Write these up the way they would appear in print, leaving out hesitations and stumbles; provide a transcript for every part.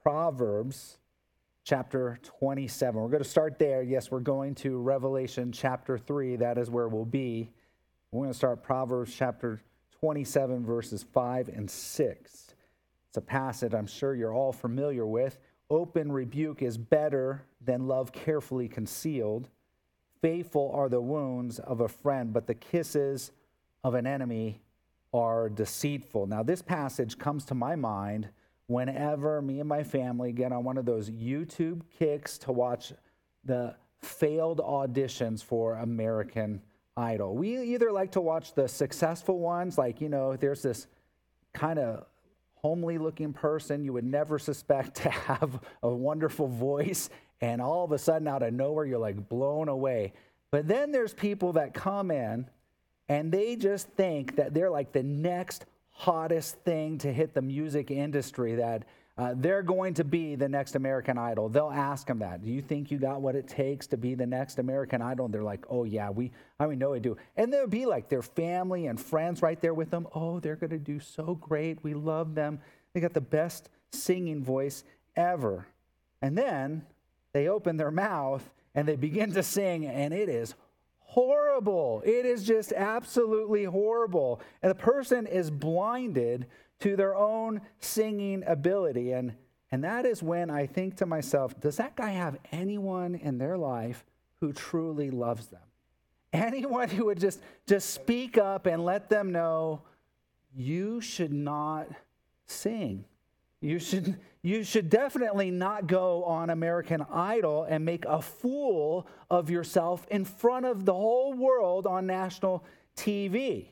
Proverbs chapter 27. We're going to start there. Yes, we're going to Revelation chapter 3. That is where we'll be. We're going to start Proverbs chapter 27, verses 5 and 6. It's a passage I'm sure you're all familiar with. Open rebuke is better than love carefully concealed. Faithful are the wounds of a friend, but the kisses of an enemy are deceitful. Now, this passage comes to my mind whenever me and my family get on one of those YouTube kicks to watch the failed auditions for American Idol. We either like to watch the successful ones, like, there's this kind of homely looking person you would never suspect to have a wonderful voice, and all of a sudden out of nowhere you're like blown away. But then there's people that come in and they just think that they're like the next hottest thing to hit the music industry, that they're going to be the next American Idol. They'll ask them that. Do you think you got what it takes to be the next American Idol? And they're like, oh yeah, we know I do. And they'll be like their family and friends right there with them. Oh, they're going to do so great. We love them. They got the best singing voice ever. And then they open their mouth and they begin to sing, and it is horrible. It is just absolutely horrible. And the person is blinded to their own singing ability. And that is when I think to myself, does that guy have anyone in their life who truly loves them? Anyone who would just speak up and let them know, you should not sing. You should definitely not go on American Idol and make a fool of yourself in front of the whole world on national TV.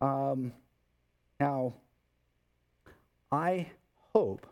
Now, I hope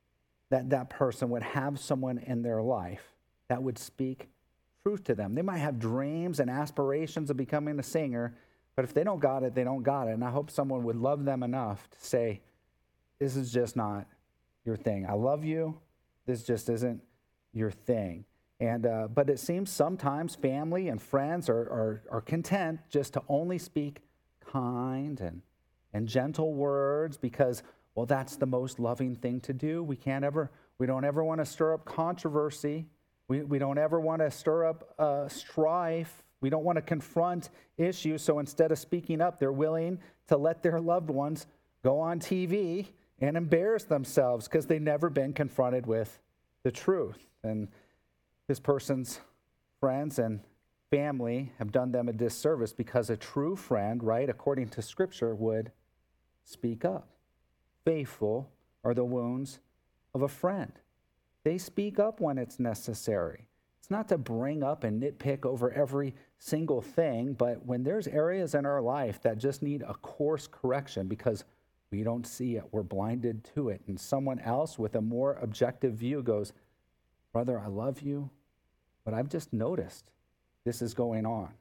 that person would have someone in their life that would speak truth to them. They might have dreams and aspirations of becoming a singer, but if they don't got it, they don't got it. And I hope someone would love them enough to say, this is just not your thing. I love you. This just isn't your thing. And but it seems sometimes family and friends are content just to only speak kind and gentle words because, well, that's the most loving thing to do. We don't ever want to stir up controversy. We don't ever want to stir up strife. We don't want to confront issues. So instead of speaking up, they're willing to let their loved ones go on TV and embarrass themselves because they've never been confronted with the truth. And this person's friends and family have done them a disservice because a true friend, right, according to Scripture, would speak up. Faithful are the wounds of a friend. They speak up when it's necessary. It's not to bring up and nitpick over every single thing, but when there's areas in our life that just need a course correction because we don't see it, we're blinded to it, and someone else with a more objective view goes, brother, I love you, but I've just noticed this is going on.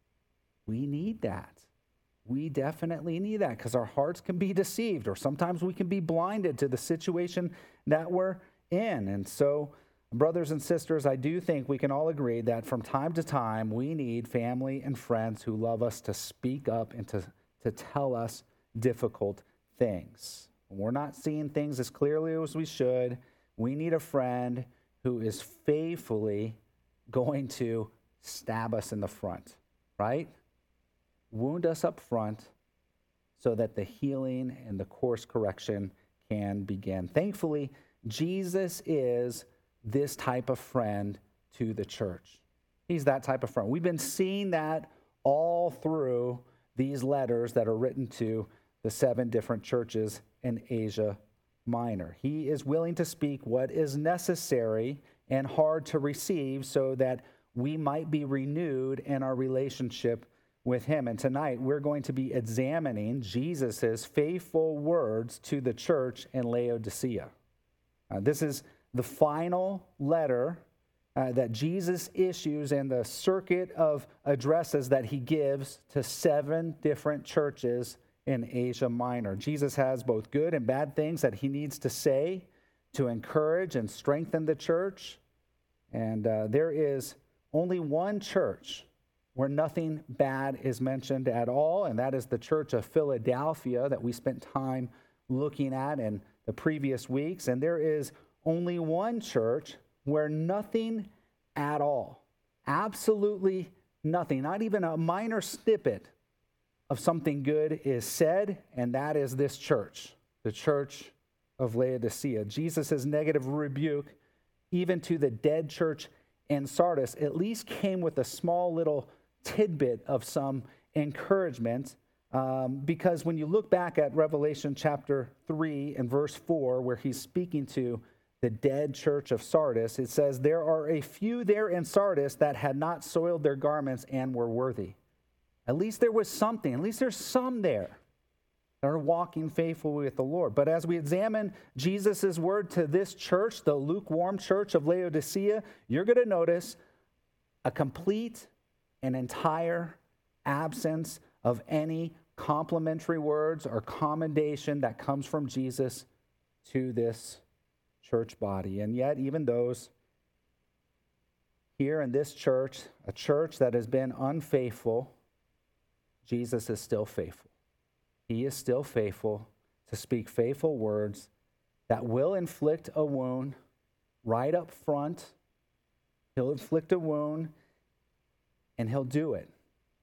We need that. We definitely need that because our hearts can be deceived, or sometimes we can be blinded to the situation that we're in. And so, brothers and sisters, I do think we can all agree that from time to time, we need family and friends who love us to speak up and to tell us difficult things. When we're not seeing things as clearly as we should, we need a friend who is faithfully going to stab us in the front, right? Wound us up front so that the healing and the course correction can begin. Thankfully, Jesus is this type of friend to the church. He's that type of friend. We've been seeing that all through these letters that are written to the 7 different churches in Asia Minor. He is willing to speak what is necessary and hard to receive so that we might be renewed in our relationship with him. And tonight we're going to be examining Jesus's faithful words to the church in Laodicea. This is the final letter that Jesus issues in the circuit of addresses that he gives to 7 different churches in Asia Minor. Jesus has both good and bad things that he needs to say to encourage and strengthen the church. And there is only one church where nothing bad is mentioned at all, and that is the church of Philadelphia that we spent time looking at in the previous weeks. And there is only one church where nothing at all, absolutely nothing, not even a minor snippet of something good is said, and that is this church, the church of Laodicea. Jesus' negative rebuke, even to the dead church in Sardis, at least came with a small little tidbit of some encouragement, because when you look back at Revelation chapter 3 and verse 4, where he's speaking to the dead church of Sardis, it says, "There are a few there in Sardis that had not soiled their garments and were worthy." At least there was something. At least there's some there that are walking faithfully with the Lord. But as we examine Jesus' word to this church, the lukewarm church of Laodicea, you're going to notice a complete and entire absence of any complimentary words or commendation that comes from Jesus to this church body. And yet, even those here in this church, a church that has been unfaithful, Jesus is still faithful. He is still faithful to speak faithful words that will inflict a wound right up front. He'll inflict a wound, and he'll do it.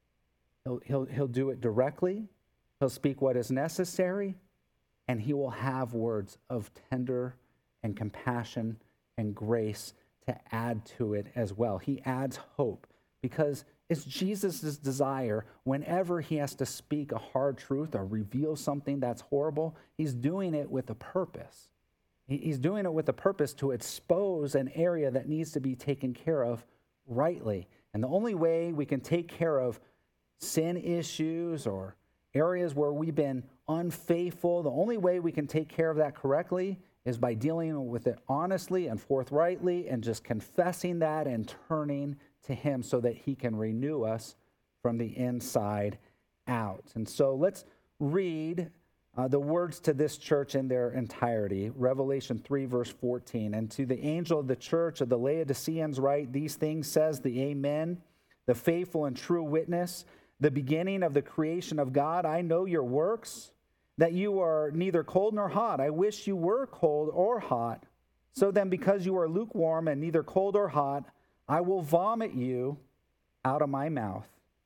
He'll do it directly. He'll speak what is necessary, and he will have words of tender and compassion and grace to add to it as well. He adds hope, because it's Jesus' desire whenever he has to speak a hard truth or reveal something that's horrible, he's doing it with a purpose. He's doing it with a purpose to expose an area that needs to be taken care of rightly. And the only way we can take care of sin issues or areas where we've been unfaithful, the only way we can take care of that correctly is by dealing with it honestly and forthrightly and just confessing that and turning to him so that he can renew us from the inside out. And so let's read the words to this church in their entirety. Revelation 3, verse 14. "And to the angel of the church of the Laodiceans write, these things says the Amen, the faithful and true witness, the beginning of the creation of God. I know your works, that you are neither cold nor hot. I wish you were cold or hot. So then, because you are lukewarm and neither cold or hot, I will vomit you out of my mouth.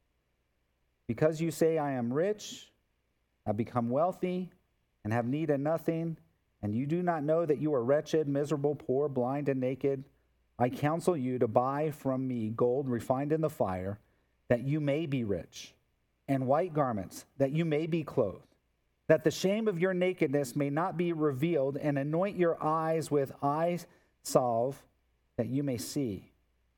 Because you say, I am rich, I've become wealthy, and have need of nothing, and you do not know that you are wretched, miserable, poor, blind, and naked, I counsel you to buy from me gold refined in the fire, that you may be rich, and white garments, that you may be clothed, that the shame of your nakedness may not be revealed, and anoint your eyes with eye salve, that you may see.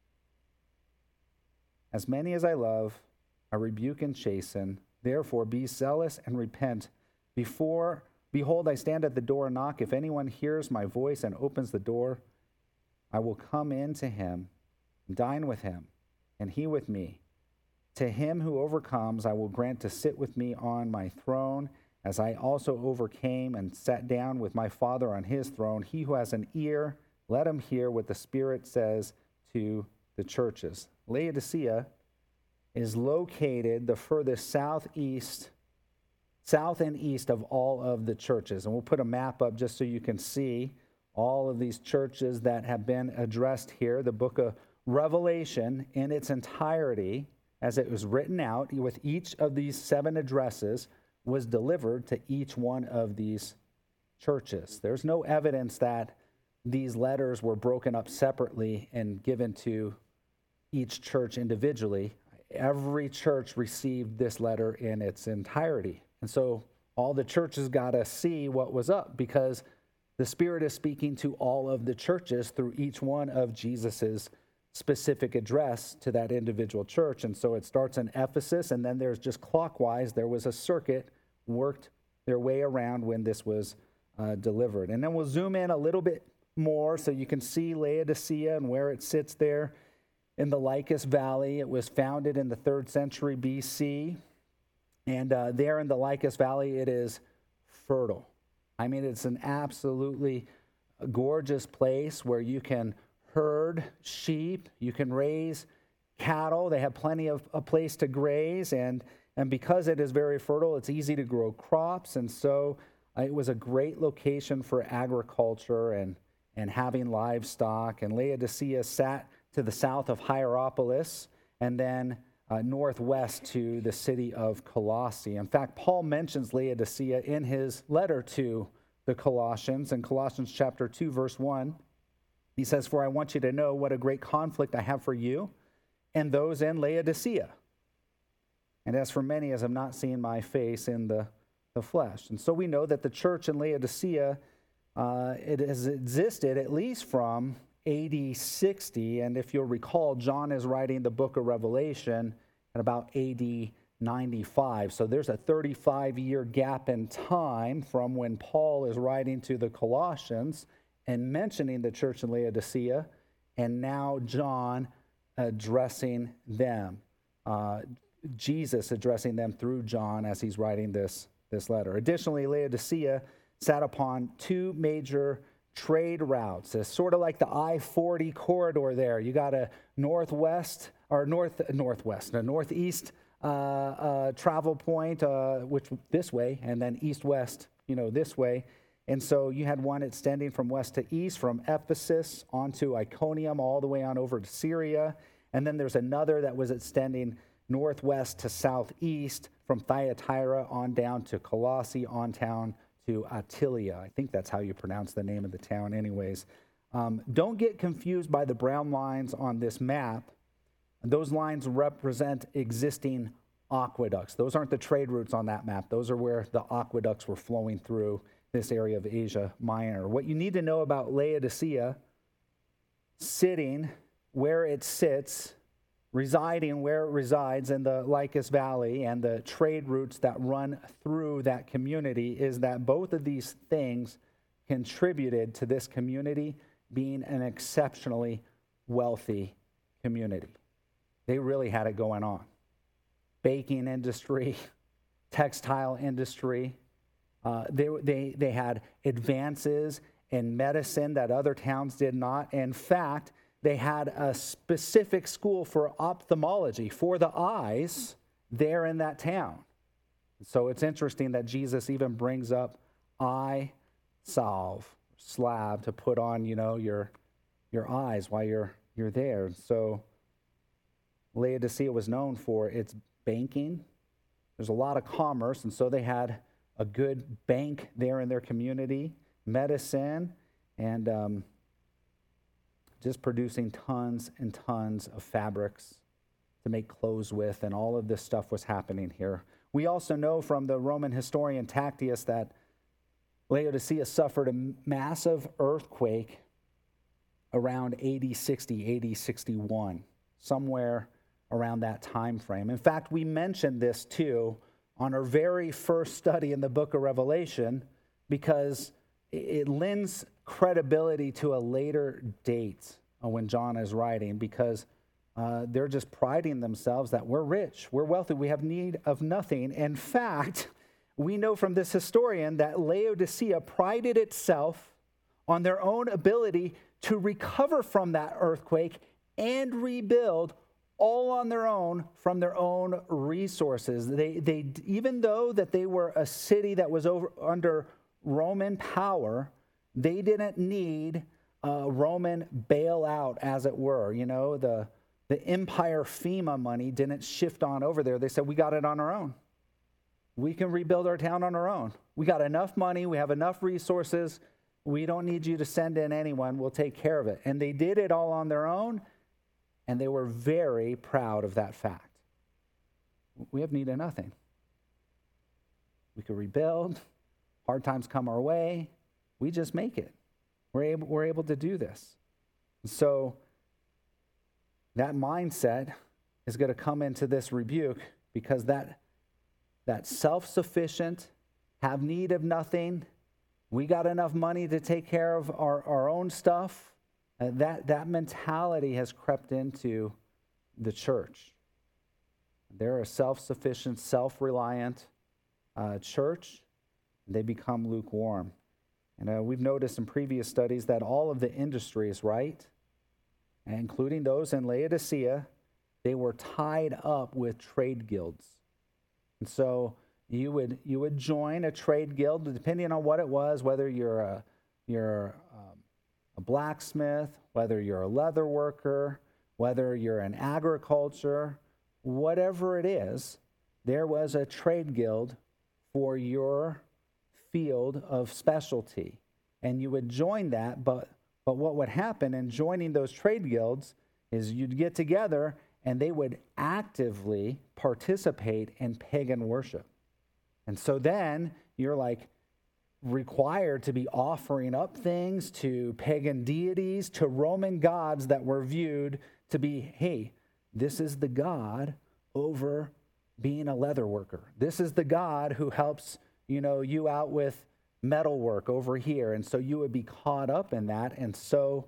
As many as I love, I rebuke and chasten. Therefore, be zealous and repent. Behold, I stand at the door and knock. If anyone hears my voice and opens the door, I will come in to him and dine with him, and he with me. To him who overcomes, I will grant to sit with me on my throne, as I also overcame and sat down with my Father on his throne. He who has an ear, let him hear what the Spirit says to the churches." Laodicea is located the furthest south and east of all of the churches. And we'll put a map up just so you can see all of these churches that have been addressed here. The book of Revelation in its entirety, as it was written out with each of these 7 addresses, was delivered to each one of these churches. There's no evidence that these letters were broken up separately and given to each church individually. Every church received this letter in its entirety. And so all the churches got to see what was up, because the Spirit is speaking to all of the churches through each one of Jesus's specific address to that individual church. And so it starts in Ephesus, and then there's just clockwise, there was a circuit worked their way around when this was delivered. And then we'll zoom in a little bit more so you can see Laodicea and where it sits there in the Lycus Valley. It was founded in the 3rd century BC. And there in the Lycus Valley, it is fertile. I mean, it's an absolutely gorgeous place where you can herd sheep, you can raise cattle. They have plenty of a place to graze. And because it is very fertile, it's easy to grow crops. And so it was a great location for agriculture and and having livestock. And Laodicea sat to the south of Hierapolis and then northwest to the city of Colossae. In fact, Paul mentions Laodicea in his letter to the Colossians. In Colossians chapter 2, verse 1, he says, "For I want you to know what a great conflict I have for you and those in Laodicea. And as for many as have not seen my face in the flesh." And so we know that the church in Laodicea, it has existed at least from AD 60. And if you'll recall, John is writing the book of Revelation at about AD 95. So there's a 35-year gap in time from when Paul is writing to the Colossians and mentioning the church in Laodicea, and now John addressing them. Jesus addressing them through John as he's writing this letter. Additionally, Laodicea sat upon two major trade routes. It's sort of like the I-40 corridor there. You got a northeast travel point, which this way, and then east-west, this way. And so you had one extending from west to east, from Ephesus onto Iconium, all the way on over to Syria. And then there's another that was extending northwest to southeast, from Thyatira on down to Colossae, on down to Attalia. I think that's how you pronounce the name of the town anyways. Don't get confused by the brown lines on this map. Those lines represent existing aqueducts. Those aren't the trade routes on that map. Those are where the aqueducts were flowing through this area of Asia Minor. What you need to know about Laodicea, sitting where it sits, residing where it resides in the Lycus Valley, and the trade routes that run through that community, is that both of these things contributed to this community being an exceptionally wealthy community. They really had it going on. Baking industry, textile industry. They had advances in medicine that other towns did not. In fact, they had a specific school for ophthalmology, for the eyes, there in that town. So it's interesting that Jesus even brings up eye salve, salve to put on, your eyes while you're there. So Laodicea was known for its banking. There's a lot of commerce, and so they had a good bank there in their community, medicine, and just producing tons and tons of fabrics to make clothes with, and all of this stuff was happening here. We also know from the Roman historian Tacitus that Laodicea suffered a massive earthquake around AD 60, AD 61, somewhere around that time frame. In fact, we mentioned this too on our very first study in the book of Revelation, because it lends credibility to a later date when John is writing, because they're just priding themselves that we're rich, we're wealthy, we have need of nothing. In fact, we know from this historian that Laodicea prided itself on their own ability to recover from that earthquake and rebuild all on their own from their own resources. They even though that they were a city that was under Roman power, they didn't need a Roman bailout, as it were. The empire FEMA money didn't shift on over there. They said, we got it on our own. We can rebuild our town on our own. We got enough money. We have enough resources. We don't need you to send in anyone. We'll take care of it. And they did it all on their own, and they were very proud of that fact. We have need of nothing. We could rebuild. Hard times come our way. We just make it. We're able to do this. So that mindset is going to come into this rebuke, because that self-sufficient, have need of nothing, we got enough money to take care of our own stuff, that mentality has crept into the church. They're a self-sufficient, self-reliant church. They become lukewarm. And we've noticed in previous studies that all of the industries, right, including those in Laodicea, they were tied up with trade guilds. And so you would join a trade guild, depending on what it was, whether you're a a blacksmith, whether you're a leather worker, whether you're in agriculture, whatever it is, there was a trade guild for your field of specialty. And you would join that, but what would happen in joining those trade guilds is you'd get together and they would actively participate in pagan worship. And so then you're like required to be offering up things to pagan deities, to Roman gods that were viewed to be, hey, this is the god over being a leather worker. This is the god who helps, you out with metal work over here. And so you would be caught up in that. And so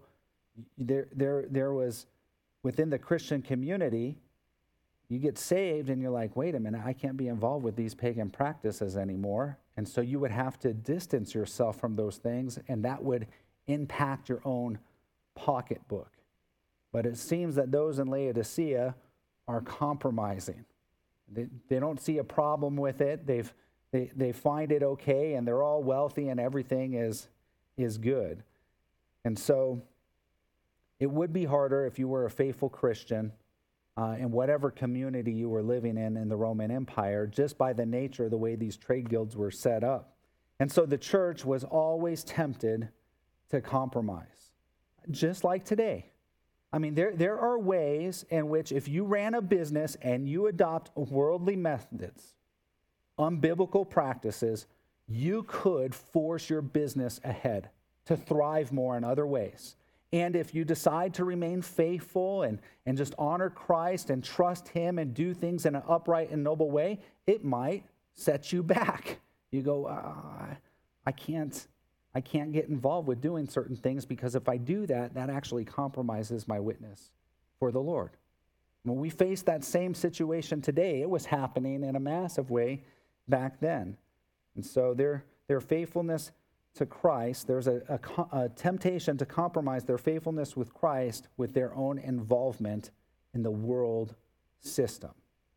there was, within the Christian community, you get saved and you're like, wait a minute, I can't be involved with these pagan practices anymore. And so you would have to distance yourself from those things, and that would impact your own pocketbook. But it seems that those in Laodicea are compromising. They don't see a problem with it. They find it okay, and they're all wealthy, and everything is good. And so it would be harder if you were a faithful Christian in whatever community you were living in the Roman Empire, just by the nature of the way these trade guilds were set up. And so the church was always tempted to compromise, just like today. I mean, there are ways in which if you ran a business and you adopt worldly methods, unbiblical practices, you could force your business ahead to thrive more in other ways. And if you decide to remain faithful and just honor Christ and trust him and do things in an upright and noble way, it might set you back. You go, I can't get involved with doing certain things because if I do that, that actually compromises my witness for the Lord. When we face that same situation today, it was happening in a massive way back then. And so their faithfulness to Christ, there's a temptation to compromise their faithfulness with Christ with their own involvement in the world system.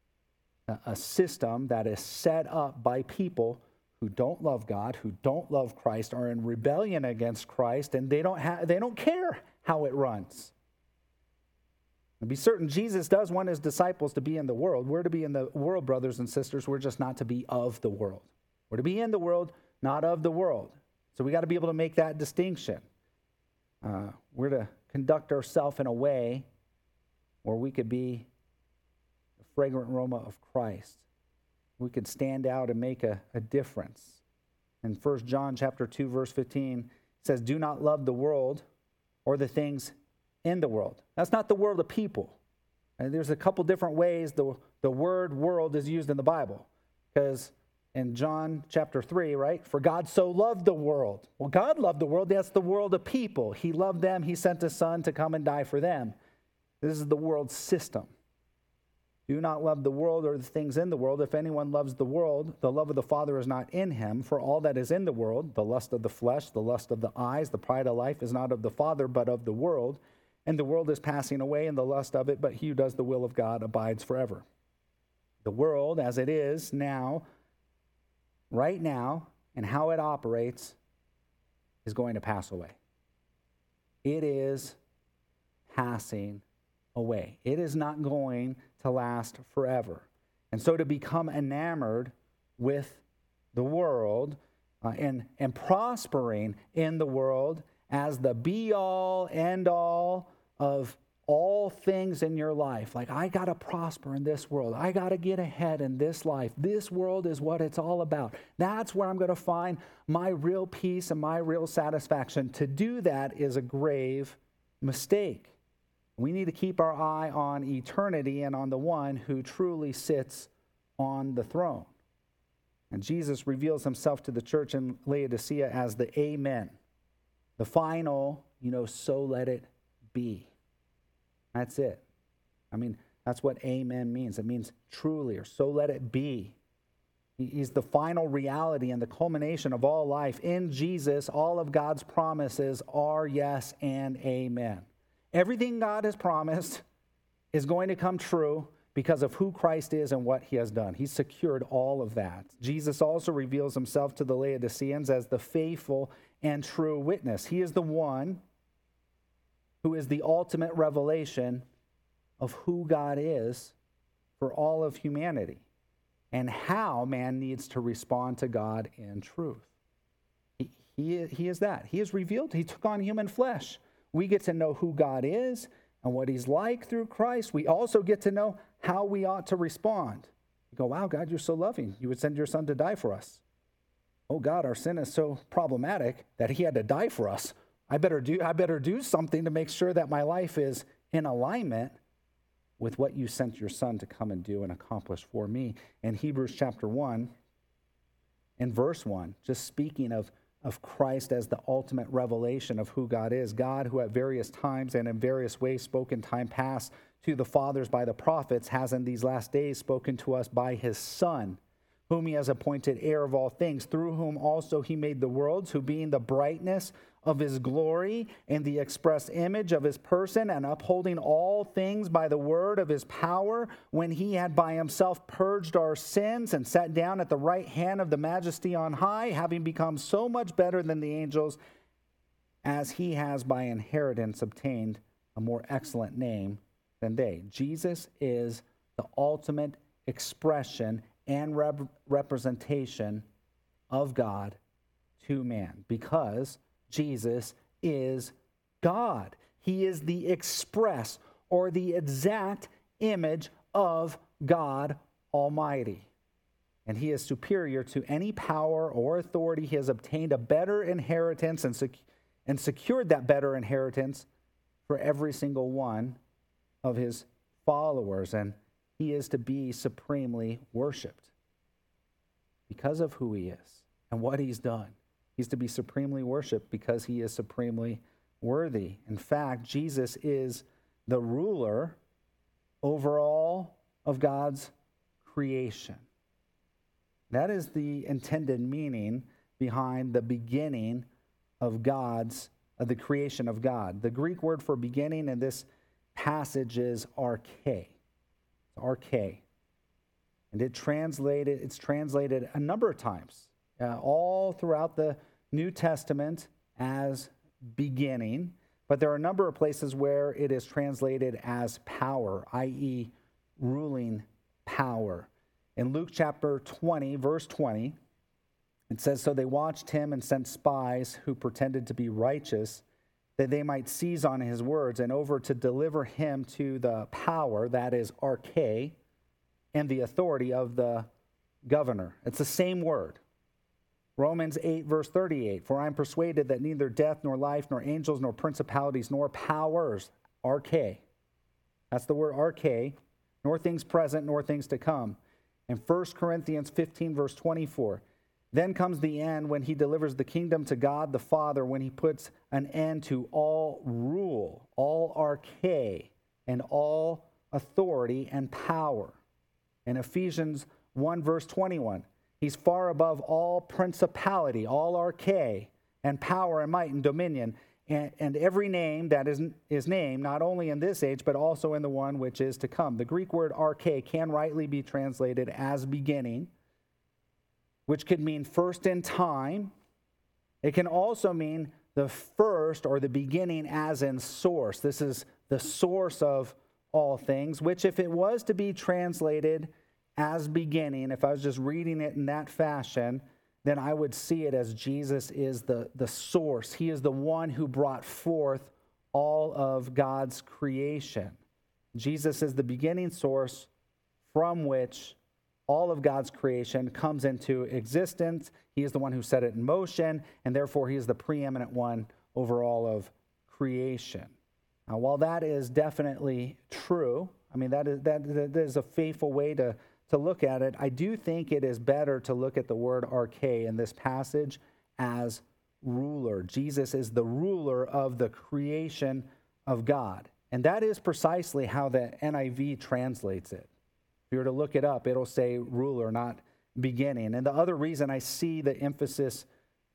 A system that is set up by people who don't love God, who don't love Christ, are in rebellion against Christ, and they don't care how it runs. And be certain, Jesus does want his disciples to be in the world. We're to be in the world, brothers and sisters. We're just not to be of the world. We're to be in the world, not of the world. So we got to be able to make that distinction. We're to conduct ourselves in a way where we could be the fragrant aroma of Christ. We could stand out and make a difference. In 1 John chapter 2, verse 15, it says, do not love the world or the things in the world. That's not the world of people. And there's a couple different ways the word world is used in the Bible. Because in John chapter 3, right? For God so loved the world. Well, God loved the world. That's the world of people. He loved them. He sent his son to come and die for them. This is the world system. Do not love the world or the things in the world. If anyone loves the world, the love of the Father is not in him. For all that is in the world, the lust of the flesh, the lust of the eyes, the pride of life is not of the Father, but of the world. And the world is passing away and the lust of it, but he who does the will of God abides forever. The world as it is now, right now, and how it operates is going to pass away. It is passing away. It is not going to last forever. And so to become enamored with the world and prospering in the world as the be-all, end-all of all things in your life. Like, I got to prosper in this world. I got to get ahead in this life. This world is what it's all about. That's where I'm going to find my real peace and my real satisfaction. To do that is a grave mistake. We need to keep our eye on eternity and on the one who truly sits on the throne. And Jesus reveals himself to the church in Laodicea as the Amen. The final, so let it be. That's it. I mean, that's what amen means. It means truly, or so let it be. He's the final reality and the culmination of all life. In Jesus, all of God's promises are yes and amen. Everything God has promised is going to come true because of who Christ is and what he has done. He's secured all of that. Jesus also reveals himself to the Laodiceans as the faithful and true witness. He is the one who is the ultimate revelation of who God is for all of humanity and how man needs to respond to God in truth. He is that. He is revealed. He took on human flesh. We get to know who God is and what he's like through Christ. We also get to know how we ought to respond. You go, wow, God, you're so loving. You would send your son to die for us. Oh, God, our sin is so problematic that he had to die for us. I better do something to make sure that my life is in alignment with what you sent your son to come and do and accomplish for me. In Hebrews chapter 1, in verse 1, just speaking of Christ as the ultimate revelation of who God is, God who at various times and in various ways spoke in time past to the fathers by the prophets, has in these last days spoken to us by his Son, whom he has appointed heir of all things, through whom also he made the worlds, who being the brightness of his glory and the express image of his person, and upholding all things by the word of his power, when he had by himself purged our sins and sat down at the right hand of the majesty on high, having become so much better than the angels, as he has by inheritance obtained a more excellent name than they. Jesus is the ultimate expression and representation of God to man, because Jesus is God. He is the express or the exact image of God Almighty. And he is superior to any power or authority. He has obtained a better inheritance and secured that better inheritance for every single one of his followers. And he is to be supremely worshiped because of who he is and what he's done. He's to be supremely worshiped because he is supremely worthy. In fact, Jesus is the ruler over all of God's creation. That is the intended meaning behind the beginning of the creation of God. The Greek word for beginning in this passage is arche. Arche. And it's translated a number of times, all throughout the New Testament as beginning, but there are a number of places where it is translated as power, i.e., ruling power. In Luke chapter 20, verse 20, it says, "So they watched him and sent spies who pretended to be righteous, that they might seize on his words, and over to deliver him to the power," that is arche, "and the authority of the governor." It's the same word. Romans 8, verse 38, "For I am persuaded that neither death, nor life, nor angels, nor principalities, nor powers," arche, that's the word arche, "nor things present, nor things to come." In 1 Corinthians 15, verse 24, "Then comes the end when he delivers the kingdom to God the Father, when he puts an end to all rule, all arche, and all authority and power." In Ephesians 1, verse 21, "He's far above all principality, all arche, and power and might and dominion, and every name that is named, not only in this age, but also in the one which is to come." The Greek word arche can rightly be translated as beginning, which could mean first in time. It can also mean the first or the beginning as in source. This is the source of all things, which if it was to be translated as beginning, if I was just reading it in that fashion, then I would see it as Jesus is the source. He is the one who brought forth all of God's creation. Jesus is the beginning source from which all of God's creation comes into existence. He is the one who set it in motion, and therefore he is the preeminent one over all of creation. Now, while that is definitely true, I mean, that is a faithful way to look at it, I do think it is better to look at the word arche in this passage as ruler. Jesus is the ruler of the creation of God. And that is precisely how the NIV translates it. If you were to look it up, it'll say ruler, not beginning. And the other reason I see the emphasis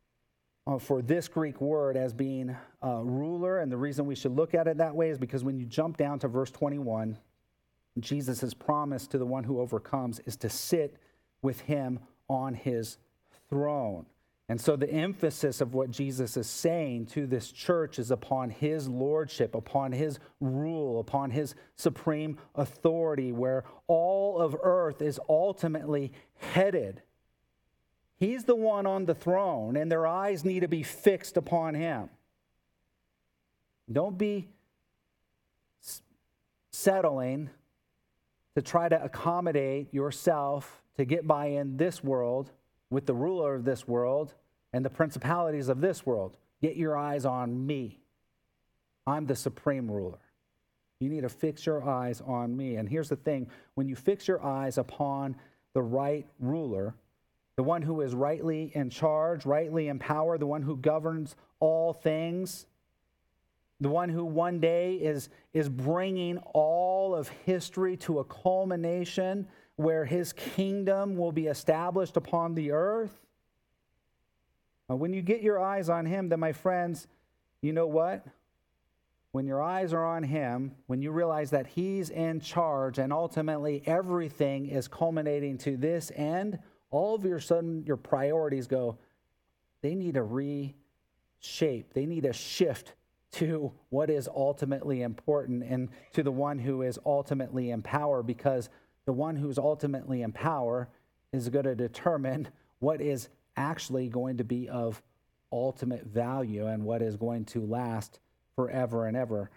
for this Greek word as being ruler, and the reason we should look at it that way, is because when you jump down to verse 21, Jesus' promise to the one who overcomes is to sit with him on his throne. And so the emphasis of what Jesus is saying to this church is upon his lordship, upon his rule, upon his supreme authority, where all of earth is ultimately headed. He's the one on the throne, and their eyes need to be fixed upon him. Don't be settling to try to accommodate yourself to get by in this world with the ruler of this world and the principalities of this world. Get your eyes on me. I'm the supreme ruler. You need to fix your eyes on me. And here's the thing. When you fix your eyes upon the right ruler, the one who is rightly in charge, rightly in power, the one who governs all things, the one who one day is bringing all of history to a culmination where his kingdom will be established upon the earth. When you get your eyes on him, then my friends, you know what? When your eyes are on him, when you realize that he's in charge and ultimately everything is culminating to this end, all of your sudden your priorities go, they need to reshape. They need to shift to what is ultimately important and to the one who is ultimately in power, because the one who's ultimately in power is going to determine what is actually going to be of ultimate value and what is going to last forever and ever.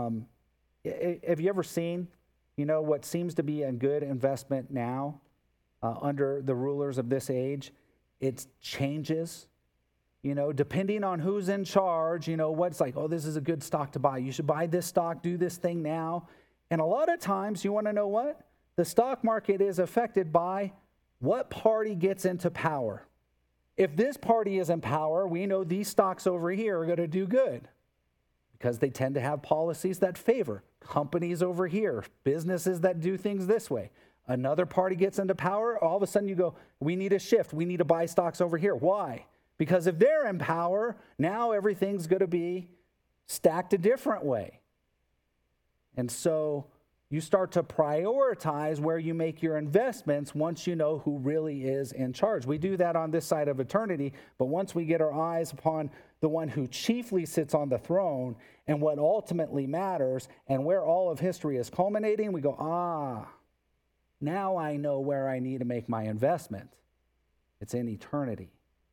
Have you ever seen, what seems to be a good investment now under the rulers of this age? It changes. Depending on who's in charge, what's like, oh, this is a good stock to buy. You should buy this stock, do this thing now. And a lot of times, you want to know what? The stock market is affected by what party gets into power. If this party is in power, we know these stocks over here are going to do good because they tend to have policies that favor companies over here, businesses that do things this way. Another party gets into power, all of a sudden you go, we need a shift. We need to buy stocks over here. Why? Because if they're in power, now everything's going to be stacked a different way. And so you start to prioritize where you make your investments once you know who really is in charge. We do that on this side of eternity, but once we get our eyes upon the one who chiefly sits on the throne and what ultimately matters and where all of history is culminating, we go, now I know where I need to make my investment. It's in eternity.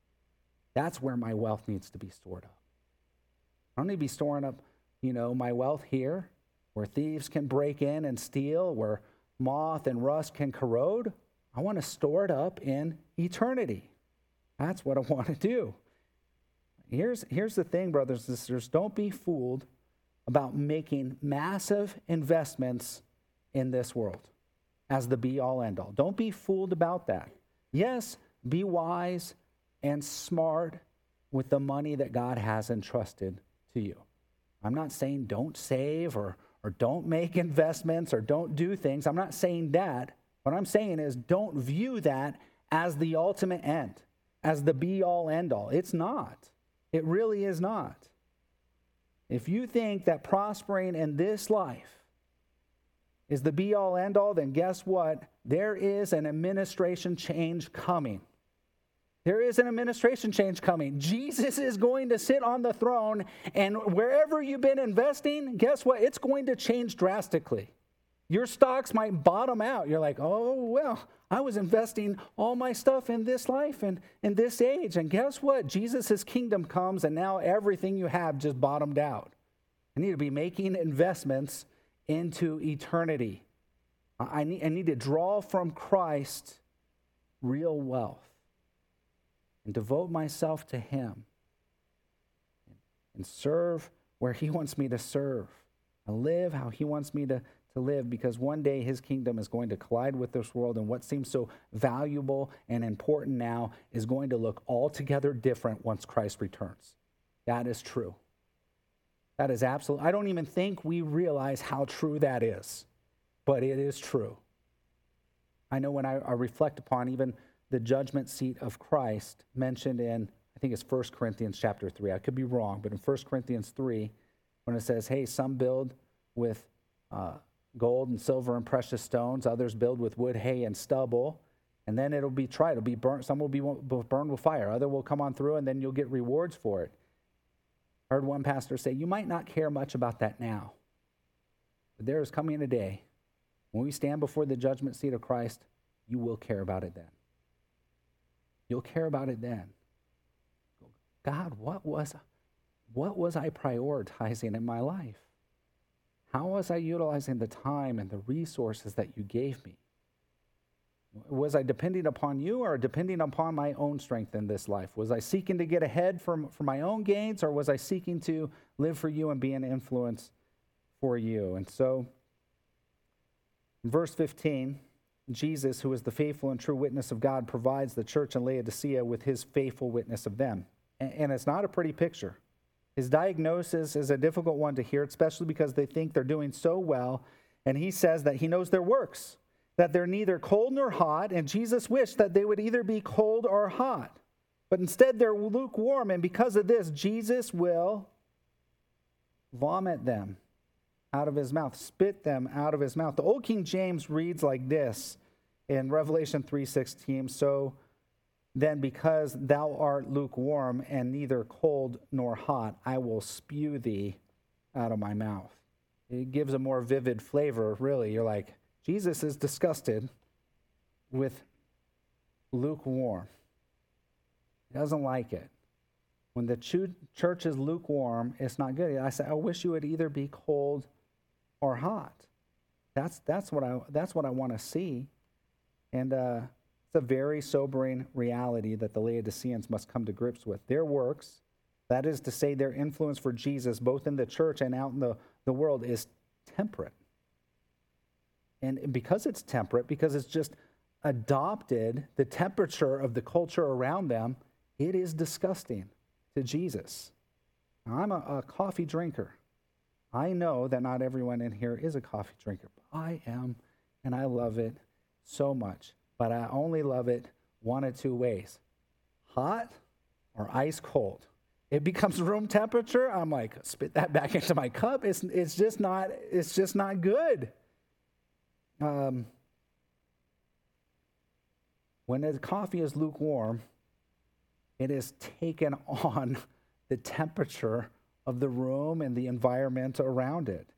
That's where my wealth needs to be stored up. I don't need to be storing up, my wealth here where thieves can break in and steal, where moth and rust can corrode. I want to store it up in eternity. That's what I want to do. Here's the thing, brothers and sisters. Don't be fooled about making massive investments in this world as the be-all, end-all. Don't be fooled about that. Yes, be wise and smart with the money that God has entrusted to you. I'm not saying don't save or don't make investments or don't do things. I'm not saying that. What I'm saying is don't view that as the ultimate end, as the be-all, end-all. It's not. It really is not. If you think that prospering in this life is the be-all, end-all, then guess what? There is an administration change coming. There is an administration change coming. Jesus is going to sit on the throne, and wherever you've been investing, guess what? It's going to change drastically. Your stocks might bottom out. You're like, oh, well, I was investing all my stuff in this life and in this age. And guess what? Jesus' kingdom comes, and now everything you have just bottomed out. I need to be making investments into eternity. I need to draw from Christ real wealth and devote myself to him and serve where he wants me to serve and live how he wants me to live, because one day his kingdom is going to collide with this world, and what seems so valuable and important now is going to look altogether different once Christ returns. That is true. That is absolute. I don't even think we realize how true that is, but it is true. I know when I reflect upon even the judgment seat of Christ mentioned in, I think it's 1 Corinthians chapter 3. I could be wrong, but in 1 Corinthians 3, when it says, hey, some build with gold and silver and precious stones, others build with wood, hay, and stubble. And then it'll be tried. It'll be burnt. Some will be burned with fire. Other will come on through, and then you'll get rewards for it. I heard one pastor say, you might not care much about that now, but there is coming a day when we stand before the judgment seat of Christ, you will care about it then. You'll care about it then. God, what was I prioritizing in my life? How was I utilizing the time and the resources that you gave me? Was I depending upon you or depending upon my own strength in this life? Was I seeking to get ahead for my own gains, or was I seeking to live for you and be an influence for you? And so, in verse 15, Jesus, who is the faithful and true witness of God, provides the church in Laodicea with his faithful witness of them. And it's not a pretty picture. His diagnosis is a difficult one to hear, especially because they think they're doing so well. And he says that he knows their works, that they're neither cold nor hot, and Jesus wished that they would either be cold or hot. But instead they're lukewarm, and because of this, Jesus will vomit them out of his mouth, spit them out of his mouth. The Old King James reads like this in Revelation 3:16, so then because thou art lukewarm and neither cold nor hot, I will spew thee out of my mouth. It gives a more vivid flavor, really. You're like, Jesus is disgusted with lukewarm. He doesn't like it. When the church is lukewarm, it's not good. I say, I wish you would either be cold or hot. That's what I want to see. And it's a very sobering reality that the Laodiceans must come to grips with. Their works, that is to say their influence for Jesus, both in the church and out in the world, is temperate. And because it's temperate, because it's just adopted the temperature of the culture around them, it is disgusting to Jesus. Now, I'm a coffee drinker. I know that not everyone in here is a coffee drinker, but I am, and I love it so much. But I only love it one of two ways: hot or ice cold. It becomes room temperature. I'm like, spit that back into my cup. It's just not good. When the coffee is lukewarm, it has taken on the temperature of the room and the environment around it.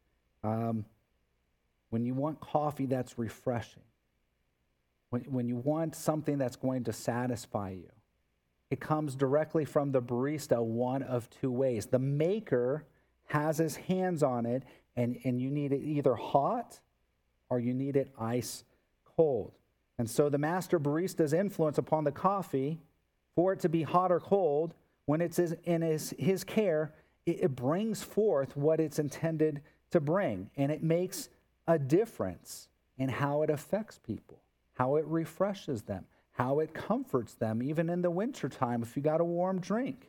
When you want coffee that's refreshing, when you want something that's going to satisfy you, it comes directly from the barista one of two ways. The maker has his hands on it, and you need it either hot or you need it ice cold. And so the master barista's influence upon the coffee, for it to be hot or cold, when it's in his care, it brings forth what it's intended to bring. And it makes a difference in how it affects people, how it refreshes them, how it comforts them, even in the wintertime if you got a warm drink.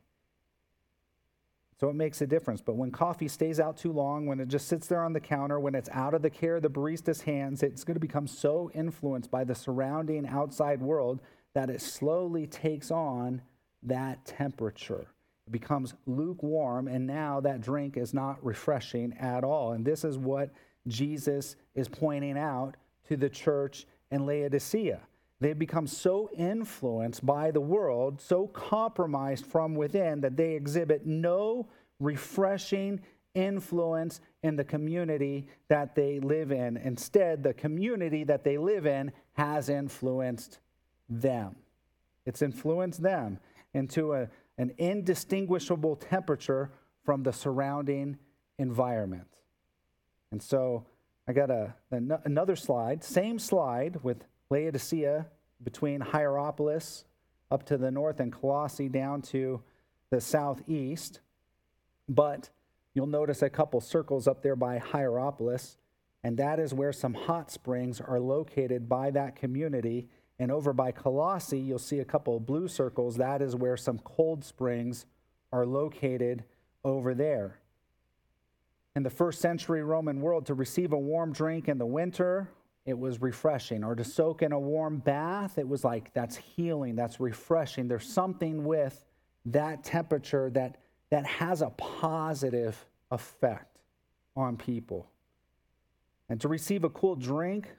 So it makes a difference. But when coffee stays out too long, when it just sits there on the counter, when it's out of the care of the barista's hands, it's going to become so influenced by the surrounding outside world that it slowly takes on that temperature. It becomes lukewarm, and now that drink is not refreshing at all. And this is what Jesus is pointing out to the church in Laodicea. They've become so influenced by the world, so compromised from within, that they exhibit no refreshing influence in the community that they live in. Instead, the community that they live in has influenced them. It's influenced them into an indistinguishable temperature from the surrounding environment. And so I got another slide, same slide with Laodicea between Hierapolis up to the north and Colossae down to the southeast. But you'll notice a couple circles up there by Hierapolis, and that is where some hot springs are located by that community. And over by Colossae, you'll see a couple of blue circles. That is where some cold springs are located over there. In the first century Roman world, to receive a warm drink in the winter, it was refreshing. Or to soak in a warm bath, it was like, that's healing, that's refreshing. There's something with that temperature that has a positive effect on people. And to receive a cool drink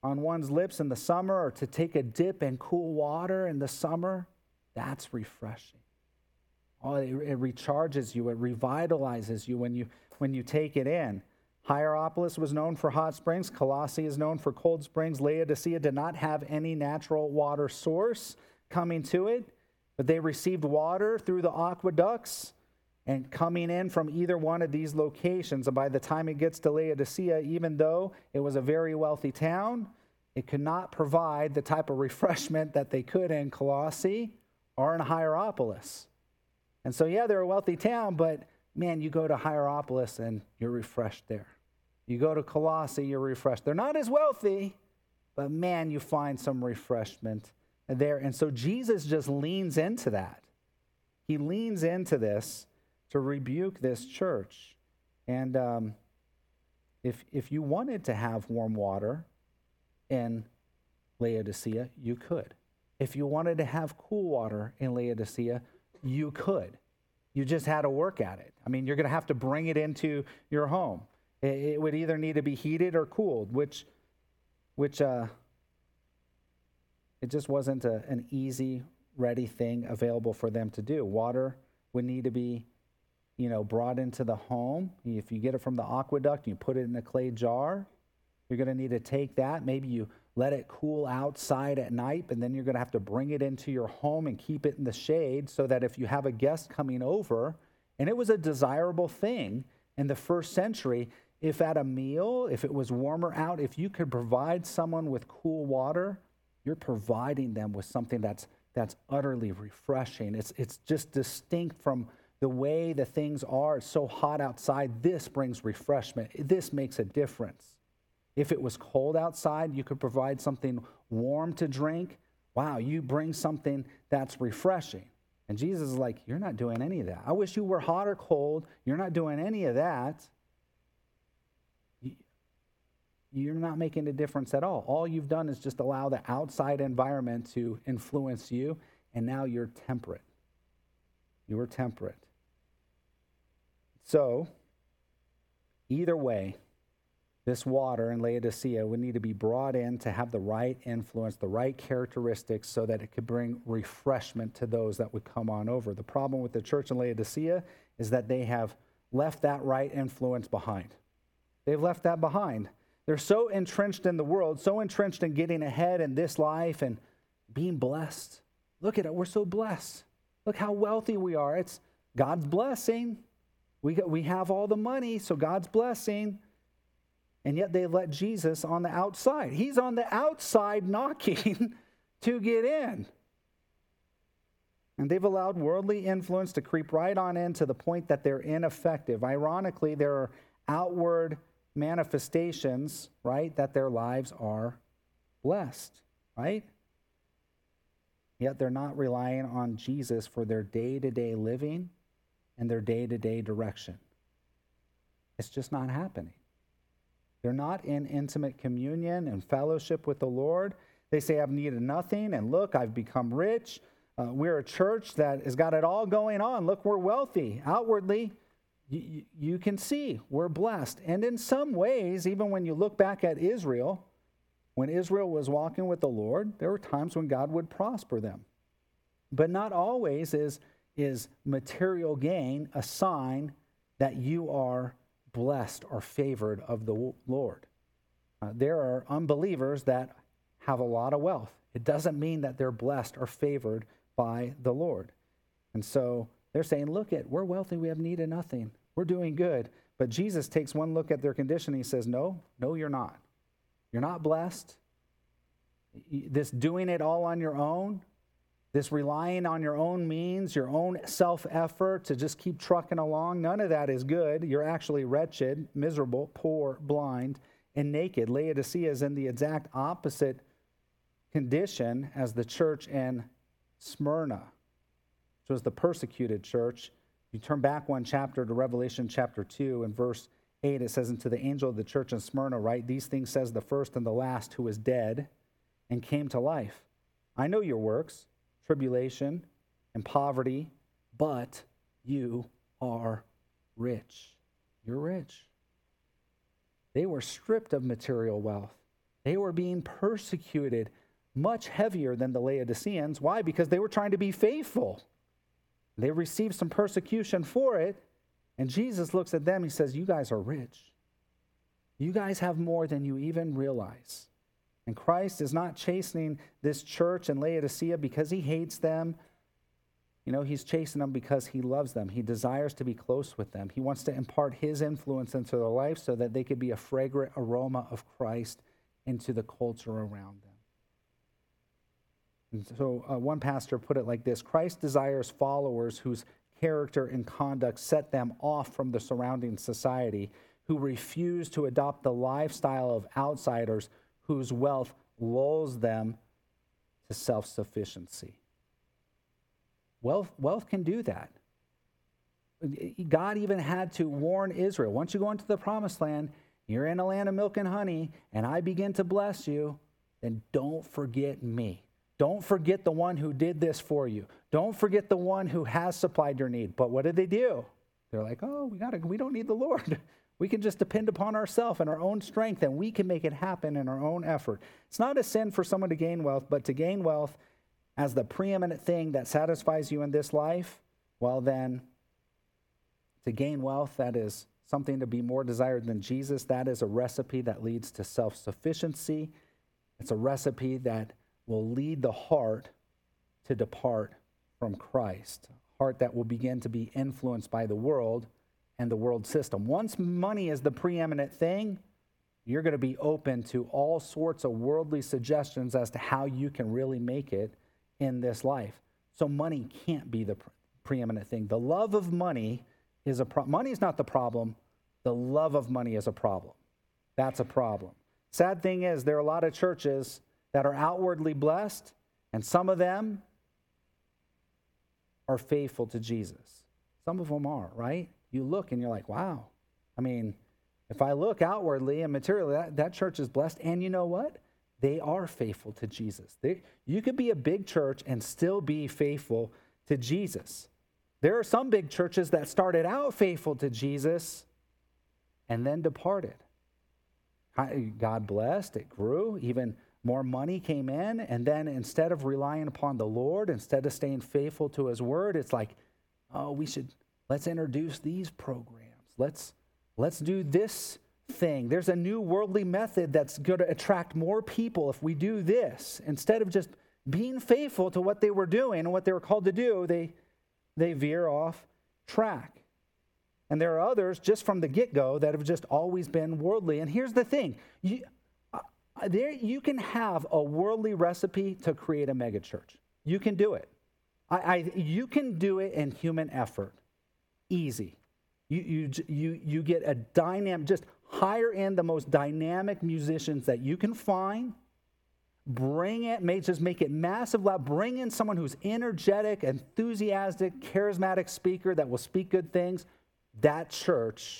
on one's lips in the summer, or to take a dip in cool water in the summer, that's refreshing. Oh, it recharges you. It revitalizes you when you take it in. Hierapolis was known for hot springs. Colossae is known for cold springs. Laodicea did not have any natural water source coming to it, but they received water through the aqueducts and coming in from either one of these locations. And by the time it gets to Laodicea, even though it was a very wealthy town, it could not provide the type of refreshment that they could in Colossae or in Hierapolis. And so, yeah, they're a wealthy town, but man, you go to Hierapolis and you're refreshed there. You go to Colossae, you're refreshed. They're not as wealthy, but man, you find some refreshment there. And so Jesus just leans into that. He leans into this to rebuke this church. And if you wanted to have warm water in Laodicea, you could. If you wanted to have cool water in Laodicea, you could. You just had to work at it. I mean, you're going to have to bring it into your home. It would either need to be heated or cooled, which it just wasn't an easy, ready thing available for them to do. Water would need to be, brought into the home. If you get it from the aqueduct, you put it in a clay jar. You're going to need to take that. Maybe you let it cool outside at night, and then you're going to have to bring it into your home and keep it in the shade so that if you have a guest coming over, and it was a desirable thing in the first century, if at a meal, if it was warmer out, if you could provide someone with cool water, you're providing them with something that's utterly refreshing. It's just distinct from the way the things are. It's so hot outside. This brings refreshment. This makes a difference. If it was cold outside, you could provide something warm to drink. Wow, you bring something that's refreshing. And Jesus is like, you're not doing any of that. I wish you were hot or cold. You're not doing any of that. You're not making a difference at all. All you've done is just allow the outside environment to influence you, and now you're temperate. You are temperate. So, either way, this water in Laodicea would need to be brought in to have the right influence, the right characteristics, so that it could bring refreshment to those that would come on over. The problem with the church in Laodicea is that they have left that right influence behind. They've left that behind. They're so entrenched in the world, so entrenched in getting ahead in this life and being blessed. Look at it. We're so blessed. Look how wealthy we are. It's God's blessing. We have all the money, so God's blessing. And yet they let Jesus on the outside. He's on the outside knocking to get in. And they've allowed worldly influence to creep right on in to the point that they're ineffective. Ironically, there are outward manifestations, right, that their lives are blessed, right? Yet they're not relying on Jesus for their day-to-day living and their day-to-day direction. It's just not happening. They're not in intimate communion and fellowship with the Lord. They say, I've needed nothing, and look, I've become rich. We're a church that has got it all going on. Look, we're wealthy. Outwardly, you can see we're blessed. And in some ways, even when you look back at Israel, when Israel was walking with the Lord, there were times when God would prosper them. But not always is material gain a sign that you are blessed or favored of the Lord. There are unbelievers that have a lot of wealth. It doesn't mean that they're blessed or favored by the Lord. And so they're saying, look, we're wealthy, we have need of nothing. We're doing good. But Jesus takes one look at their condition and he says, no, you're not. You're not blessed. This doing it all on your own, this relying on your own means, your own self-effort to just keep trucking along, none of that is good. You're actually wretched, miserable, poor, blind, and naked. Laodicea is in the exact opposite condition as the church in Smyrna, which was the persecuted church. You turn back one chapter to Revelation chapter 2, in verse 8, it says, and to the angel of the church in Smyrna, right, these things says the first and the last who is dead and came to life. I know your works, tribulation and poverty, but you are rich. You're rich. They were stripped of material wealth. They were being persecuted much heavier than the Laodiceans. Why? Because they were trying to be faithful. They received some persecution for it. And Jesus looks at them. He says, you guys are rich. You guys have more than you even realize. And Christ is not chastening this church in Laodicea because he hates them. He's chasing them because he loves them. He desires to be close with them. He wants to impart his influence into their life so that they could be a fragrant aroma of Christ into the culture around them. And so one pastor put it like this: Christ desires followers whose character and conduct set them off from the surrounding society, who refuse to adopt the lifestyle of outsiders whose wealth lulls them to self-sufficiency. Wealth can do that. God even had to warn Israel, once you go into the promised land, you're in a land of milk and honey, and I begin to bless you, then don't forget me. Don't forget the one who did this for you. Don't forget the one who has supplied your need. But what did they do? They're like, oh, we don't need the Lord. We can just depend upon ourselves and our own strength, and we can make it happen in our own effort. It's not a sin for someone to gain wealth, but to gain wealth as the preeminent thing that satisfies you in this life, well then, to gain wealth, that is something to be more desired than Jesus. That is a recipe that leads to self-sufficiency. It's a recipe that will lead the heart to depart from Christ, a heart that will begin to be influenced by the world and the world system. Once money is the preeminent thing, you're going to be open to all sorts of worldly suggestions as to how you can really make it in this life. So money can't be the preeminent thing. The love of money is a problem. Money is not the problem. The love of money is a problem. That's a problem. Sad thing is, there are a lot of churches that are outwardly blessed, and some of them are faithful to Jesus. Some of them are, right? You look and you're like, wow. I mean, if I look outwardly and materially, that church is blessed. And you know what? They are faithful to Jesus. You could be a big church and still be faithful to Jesus. There are some big churches that started out faithful to Jesus and then departed. God blessed, it grew, even more money came in, and then instead of relying upon the Lord, instead of staying faithful to his word, it's like, oh, let's introduce these programs. Let's do this thing. There's a new worldly method that's going to attract more people if we do this. Instead of just being faithful to what they were doing and what they were called to do, they veer off track. And there are others just from the get-go that have just always been worldly. And here's the thing. You can have a worldly recipe to create a megachurch. You can do it. You can do it in human effort. Easy. You get a dynamic, just hire in the most dynamic musicians that you can find. Bring it, make it massive loud. Bring in someone who's energetic, enthusiastic, charismatic speaker that will speak good things. That church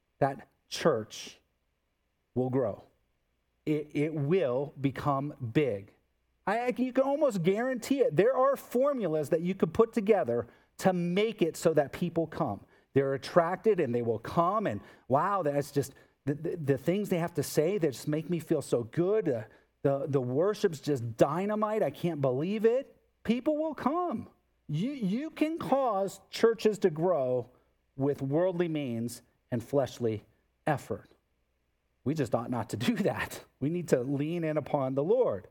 will grow. It will become big. You can almost guarantee it. There are formulas that you could put together to make it so that people come. They're attracted and they will come, and wow, that's just the things they have to say that just make me feel so good. The worship's just dynamite. I can't believe it. People will come. You can cause churches to grow with worldly means and fleshly effort. We just ought not to do that. We need to lean in upon the Lord.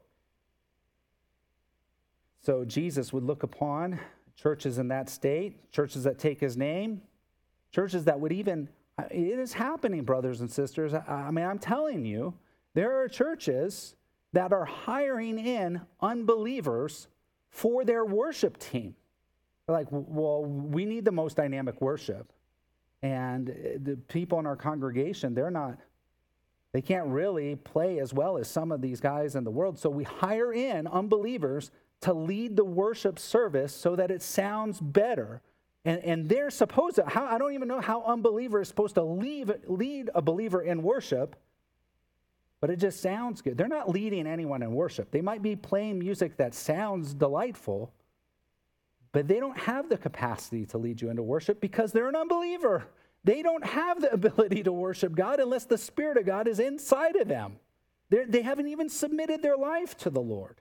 So Jesus would look upon churches in that state, churches that take his name, churches that would even, it is happening, brothers and sisters. I mean, I'm telling you, there are churches that are hiring in unbelievers for their worship team. They're like, well, we need the most dynamic worship. And the people in our congregation, they can't really play as well as some of these guys in the world. So we hire in unbelievers to lead the worship service so that it sounds better. And they're supposed to, I don't even know how unbeliever is supposed to lead a believer in worship, but it just sounds good. They're not leading anyone in worship. They might be playing music that sounds delightful, but they don't have the capacity to lead you into worship because they're an unbeliever. They don't have the ability to worship God unless the Spirit of God is inside of them. They haven't even submitted their life to the Lord.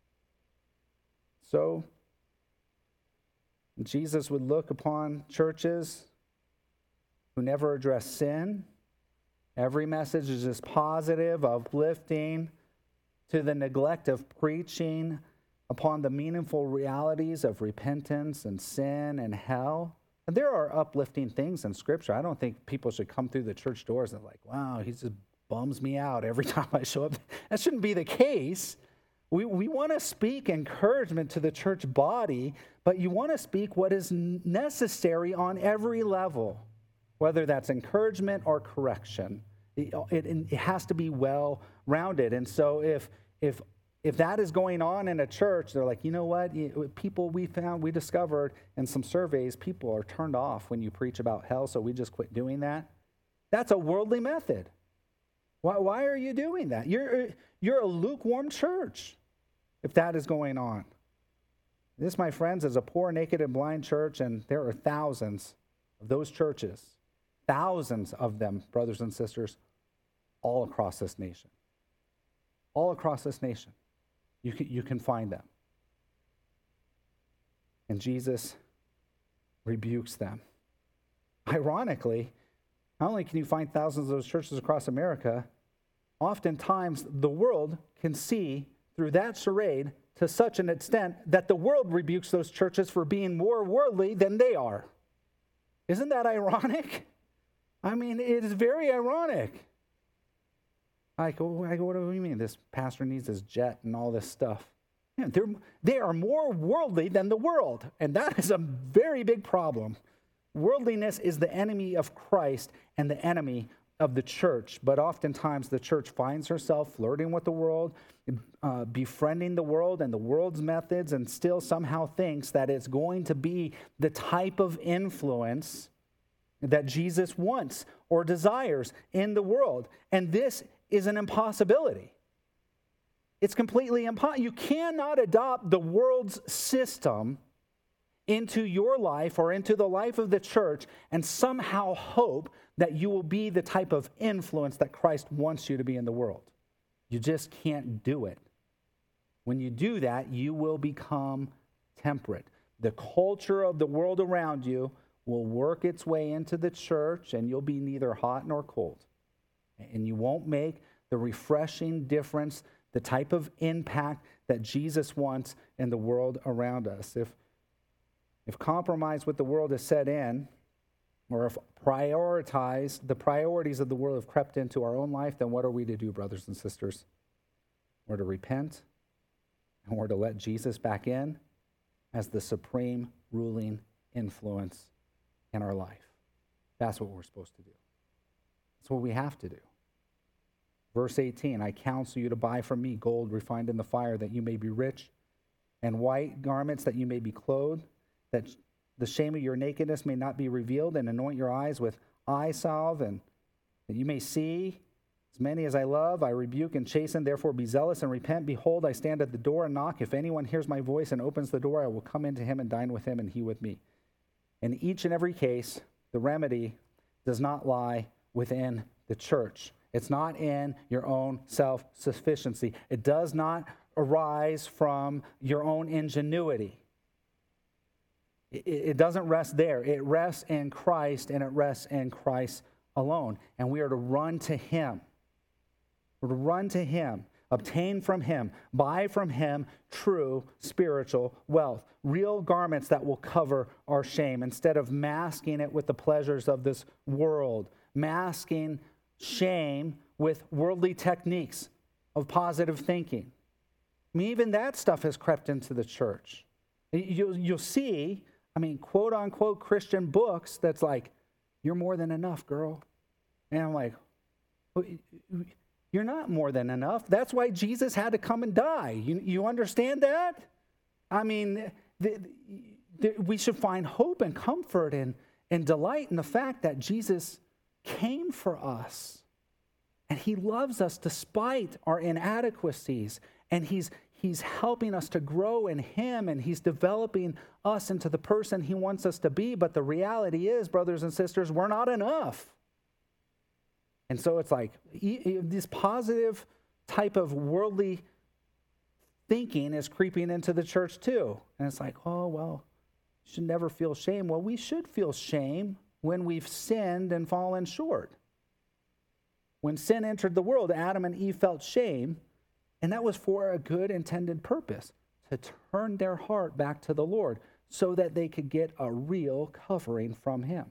So Jesus would look upon churches who never address sin. Every message is just positive, uplifting, to the neglect of preaching upon the meaningful realities of repentance and sin and hell. And there are uplifting things in Scripture. I don't think people should come through the church doors and like, wow, he just bums me out every time I show up. That shouldn't be the case. We want to speak encouragement to the church body, but you want to speak what is necessary on every level, whether that's encouragement or correction. It has to be well-rounded. And so if that is going on in a church, they're like, you know what? People we discovered in some surveys, people are turned off when you preach about hell, so we just quit doing that. That's a worldly method. Why are you doing that? You're a lukewarm church if that is going on. This, my friends, is a poor, naked, and blind church, and there are thousands of those churches, thousands of them, brothers and sisters, all across this nation. All across this nation. You can find them. And Jesus rebukes them. Ironically, not only can you find thousands of those churches across America, oftentimes the world can see through that charade to such an extent that the world rebukes those churches for being more worldly than they are. Isn't that ironic? I mean, it is very ironic. Like, what do you mean? This pastor needs his jet and all this stuff. Yeah, they are more worldly than the world, and that is a very big problem. Worldliness is the enemy of Christ and the enemy of the church, but oftentimes the church finds herself flirting with the world, befriending the world and the world's methods, and still somehow thinks that it's going to be the type of influence that Jesus wants or desires in the world. And this is an impossibility. It's completely impossible. You cannot adopt the world's system into your life or into the life of the church and somehow hope that you will be the type of influence that Christ wants you to be in the world. You just can't do it. When you do that, you will become temperate. The culture of the world around you will work its way into the church, and you'll be neither hot nor cold. And you won't make the refreshing difference, the type of impact that Jesus wants in the world around us. If compromise with the world is set in, or if the priorities of the world have crept into our own life, then what are we to do, brothers and sisters? We're to repent, and we're to let Jesus back in as the supreme ruling influence in our life. That's what we're supposed to do. That's what we have to do. Verse 18, I counsel you to buy from me gold refined in the fire, that you may be rich, and white garments that you may be clothed, that the shame of your nakedness may not be revealed, and anoint your eyes with eye salve, and that you may see. As many as I love, I rebuke and chasten. Therefore be zealous and repent. Behold, I stand at the door and knock. If anyone hears my voice and opens the door, I will come into him and dine with him, and he with me. In each and every case, the remedy does not lie within the church. It's not in your own self-sufficiency. It does not arise from your own ingenuity. It doesn't rest there. It rests in Christ, and it rests in Christ alone. And we are to run to him. We're to run to him, obtain from him, buy from him true spiritual wealth, real garments that will cover our shame, instead of masking it with the pleasures of this world, masking shame with worldly techniques of positive thinking. I mean, even that stuff has crept into the church. You'll see, quote unquote Christian books that's like, you're more than enough, girl. And I'm like, you're not more than enough. That's why Jesus had to come and die. You understand that? We should find hope and comfort and delight in the fact that Jesus came for us. And he loves us despite our inadequacies. And he's helping us to grow in him, and he's developing us into the person he wants us to be. But the reality is, brothers and sisters, we're not enough. And so it's like these positive type of worldly thinking is creeping into the church too. And it's like, oh, well, you should never feel shame. Well, we should feel shame when we've sinned and fallen short. When sin entered the world, Adam and Eve felt shame, and that was for a good intended purpose, to turn their heart back to the Lord so that they could get a real covering from him.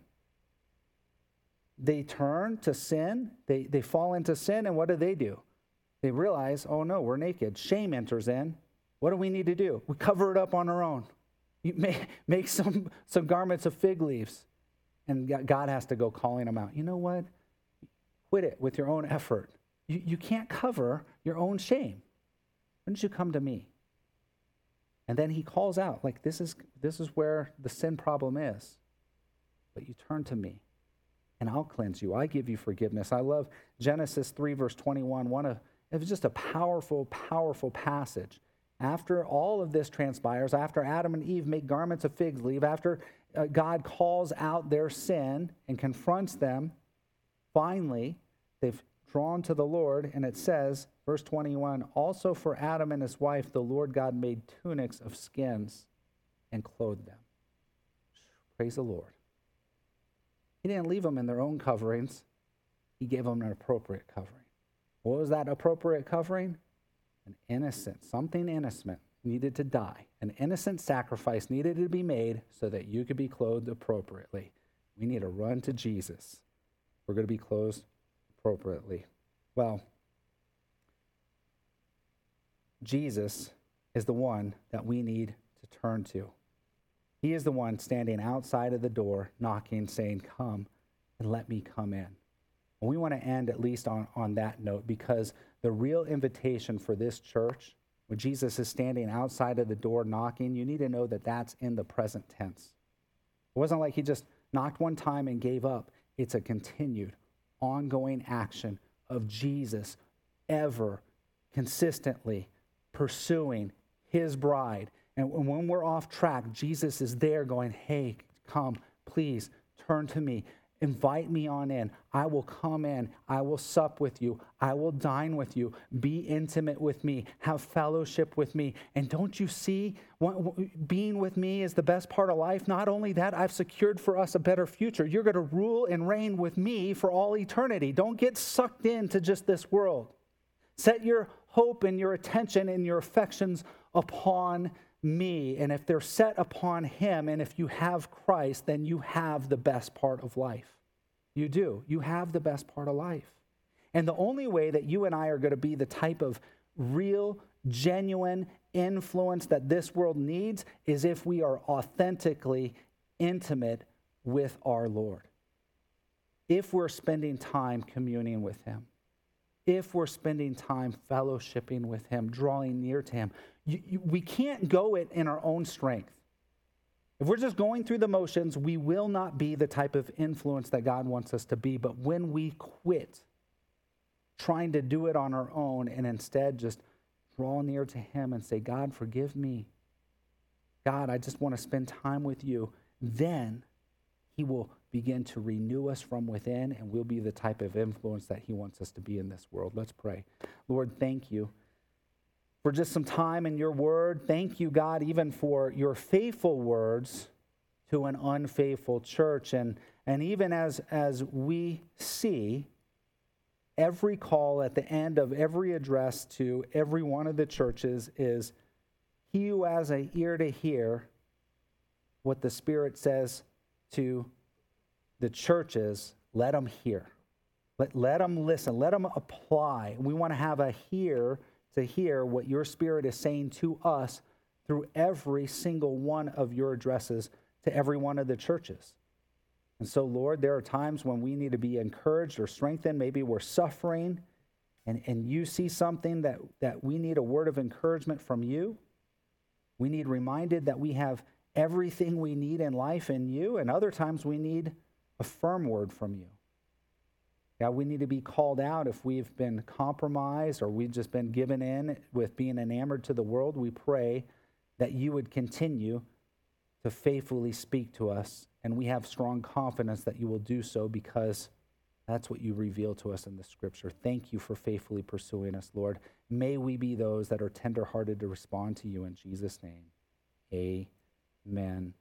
They turn to sin, they fall into sin, and what do? They realize, oh no, we're naked. Shame enters in. What do we need to do? We cover it up on our own. You make some garments of fig leaves. And God has to go calling them out. You know what? Quit it with your own effort. You can't cover your own shame. Why don't you come to me? And then he calls out, like, this is where the sin problem is. But you turn to me, and I'll cleanse you. I give you forgiveness. I love Genesis 3, verse 21. It was just a powerful, powerful passage. After all of this transpires, after Adam and Eve make garments of fig leaf, after God calls out their sin and confronts them, finally, they've drawn to the Lord, and it says, verse 21, also for Adam and his wife, the Lord God made tunics of skins and clothed them. Praise the Lord. He didn't leave them in their own coverings. He gave them an appropriate covering. What was that appropriate covering? Something innocent needed to die. An innocent sacrifice needed to be made so that you could be clothed appropriately. We need to run to Jesus. We're going to be clothed appropriately. Well, Jesus is the one that we need to turn to. He is the one standing outside of the door, knocking, saying, come and let me come in. And we want to end at least on that note, because the real invitation for this church, when Jesus is standing outside of the door knocking, you need to know that that's in the present tense. It wasn't like he just knocked one time and gave up. It's a continued, ongoing action of Jesus ever consistently pursuing his bride. And when we're off track, Jesus is there going, hey, come, please, turn to me. Invite me on in. I will come in. I will sup with you. I will dine with you. Be intimate with me. Have fellowship with me. And don't you see, being with me is the best part of life? Not only that, I've secured for us a better future. You're going to rule and reign with me for all eternity. Don't get sucked into just this world. Set your hope and your attention and your affections upon me. And if they're set upon him, and if you have Christ, then you have the best part of life. You do. You have the best part of life. And the only way that you and I are going to be the type of real, genuine influence that this world needs is if we are authentically intimate with our Lord. If we're spending time communing with him. If we're spending time fellowshipping with him, drawing near to him. We can't go it in our own strength. If we're just going through the motions, we will not be the type of influence that God wants us to be. But when we quit trying to do it on our own and instead just draw near to him and say, God, forgive me. God, I just want to spend time with you. Then he will begin to renew us from within, and we'll be the type of influence that he wants us to be in this world. Let's pray. Lord, thank you for just some time in your word. Thank you, God, even for your faithful words to an unfaithful church. And even as we see every call at the end of every address to every one of the churches is, he who has an ear to hear what the Spirit says to the churches, let them hear. Let them listen. Let them apply. We want to have a hear to hear what your Spirit is saying to us through every single one of your addresses to every one of the churches. And so, Lord, there are times when we need to be encouraged or strengthened. Maybe we're suffering, and you see something that we need a word of encouragement from you. We need reminded that we have everything we need in life in you, and other times we need a firm word from you. God, we need to be called out if we've been compromised or we've just been given in with being enamored to the world. We pray that you would continue to faithfully speak to us, and we have strong confidence that you will do so because That's what you reveal to us in the scripture. Thank you for faithfully pursuing us, Lord. May we be those that are tenderhearted to respond to you in Jesus' name. Amen.